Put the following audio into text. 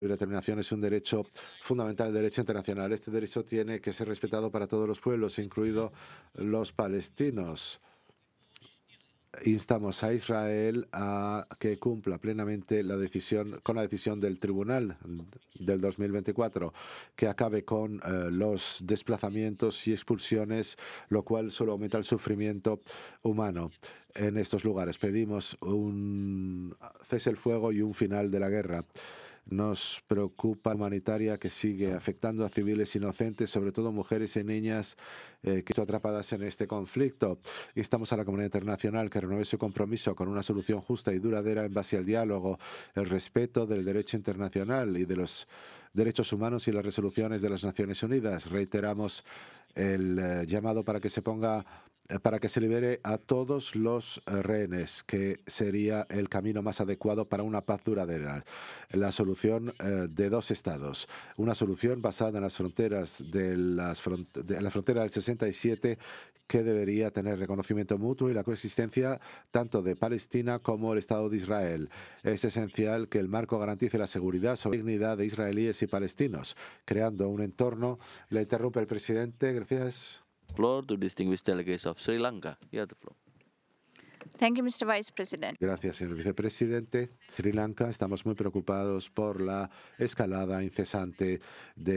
Determinación es un derecho fundamental del derecho internacional. Este derecho tiene que ser respetado para todos los pueblos, incluidos los palestinos. Instamos a Israel a que cumpla plenamente la decisión del Tribunal del 2024, que acabe con los desplazamientos y expulsiones, lo cual solo aumenta el sufrimiento humano en estos lugares. Pedimos un cese el fuego y un final de la guerra. Nos preocupa la humanitaria que sigue afectando a civiles inocentes, sobre todo mujeres y niñas que están atrapadas en este conflicto. Instamos a la comunidad internacional que renueve su compromiso con una solución justa y duradera en base al diálogo, el respeto del derecho internacional y de los derechos humanos y las resoluciones de las Naciones Unidas. Reiteramos el llamado para que se libere a todos los rehenes, que sería el camino más adecuado para una paz duradera. La solución de dos estados, una solución basada en las fronteras en la frontera del 67, que debería tener reconocimiento mutuo y la coexistencia tanto de Palestina como el Estado de Israel. Es esencial que el marco garantice la seguridad y dignidad de israelíes y palestinos, creando un entorno. Le interrumpe el presidente. Gracias. Floor to distinguished delegates of Sri Lanka. You have the floor. Thank you, Mr. Vice President. Gracias, señor vicepresidente. Sri Lanka, estamos muy preocupados por la escalada incesante de